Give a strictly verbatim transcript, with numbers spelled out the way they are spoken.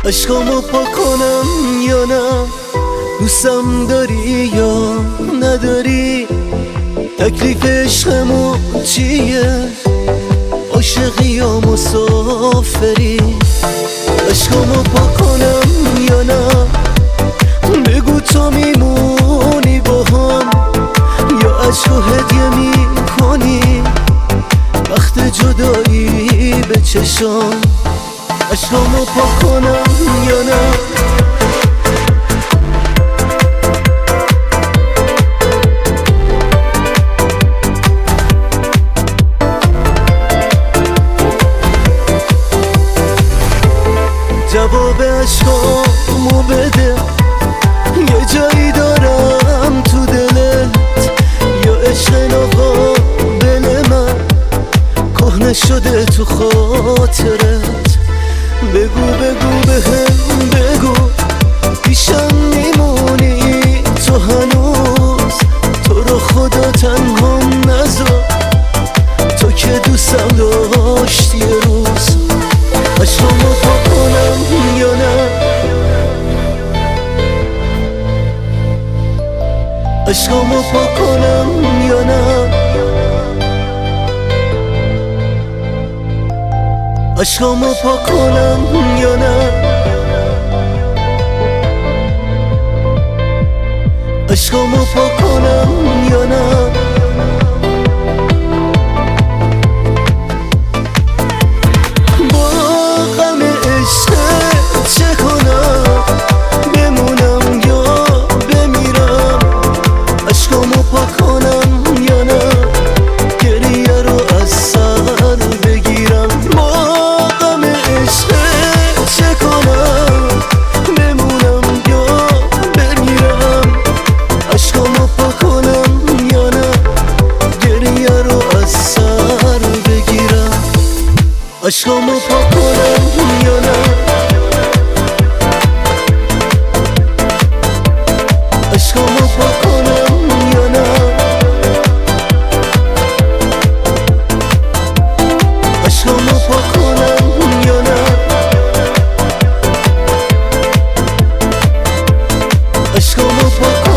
عشقامو پاک کنم یا نه؟ دوستم داری یا نداری؟ تکلیف عشقمو چیه؟ عاشقی یا مسافری؟ عشقامو پاک کنم یا نه؟ بگو تو میمونی با هم یا عشقو هدیه میکنی وقت جدایی به چشام؟ عشقامو پاک کنم یا نه؟ جواب عشقامو بده، یه جایی دارم تو دلت یا عشق ناقابل من کهنه شده تو خاطرت؟ بگو بگو بهم بگو پیشم میمونی تو هنوز؟ تو رو خدا تنها نذار، تو که دوستم داشتی یه روز. عشقامو پاک کنم یا نه؟ عشقامو پاک کنم یا نه؟ عشقامو پاک کنم یا نه؟ عشقامو پاک کنم یا نه؟ با غم عشقت چه کنم؟ بمونم یا بمیرم؟ عشقامو پاک کنم یا نه؟ گریه رو از سر بگیرم؟ با غم عشقت چه کنم؟ بمونم یا بمیرم؟ عشقامو پاک کنم یا نه؟ گریه رو از سر بگیرم؟ عشقامو پاک کنم یا نه؟ عشقامو پاک کنم یا نه؟ عشقامو پاک کنم یا نه؟ عشقامو پاک